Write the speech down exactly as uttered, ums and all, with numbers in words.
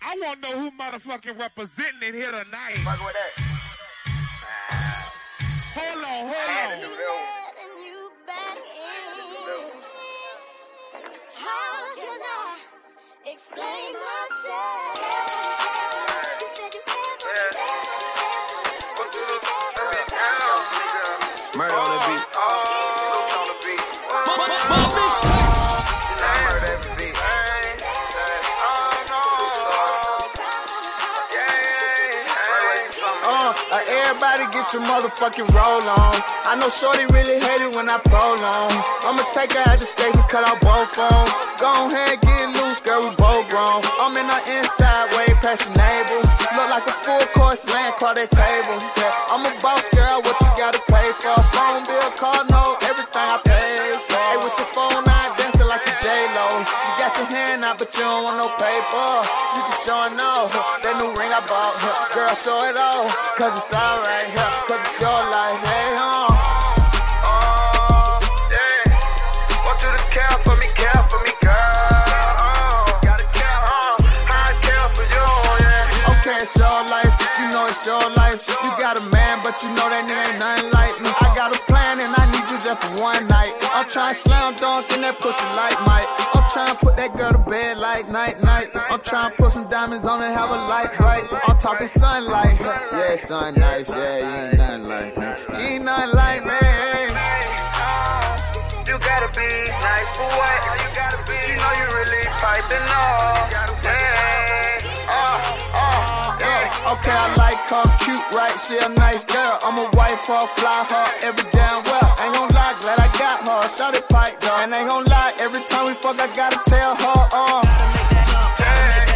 I want to know who motherfucking representing it here tonight. Fuck with that. Hold on, hold on. You back in. How can I explain myself? You said you can't Murder on the beat. Oh, on the beat. Murder every beat. Uh, uh, everybody get your motherfucking roll on. I know Shorty really hate it when I prolong. I'ma take her at the station, cut out both phones. Go ahead, get loose, girl, we both grown. I'm in the inside, way past the neighbor. Look like a full course land, across that table. Yeah, I'm a boss, girl, what you gotta pay for? Phone bill, car note, everything I pay for. Hey, with your phone out, dancing like a J-Lo. You got your hand out, but you don't want no paper. You just showing off that new ring I bought. Girl, show it off, cause it's alright, cause it's your life, hey, huh? Oh, yeah. Want you to care for me, care for me, girl. Oh, gotta care, huh? I care for you, yeah. Okay, it's your life, you know it's your life. You got a man, but you know that nigga ain't nothing like me. I got a plan and I need you just for one night. I'm trying to slam dunk in that pussy like Mike. I'm trying to put that girl to bed like night, night. I'm trying to put some diamonds on and have a light bright. I'm talking sunlight. Yeah, sun nice, yeah, you ain't nothing like me. You ain't nothing like me. You gotta be nice for what? You gotta be. You know you really piping off. Yeah. Uh, uh, yeah. Okay, I like her, cute, right? She a nice girl. I'm a wife her, fly her every damn well. Ain't gon' lie, glad I got her. Shout it pipe, though. And ain't gon' lie, every time we fuck, I gotta tell her, uh. Yeah.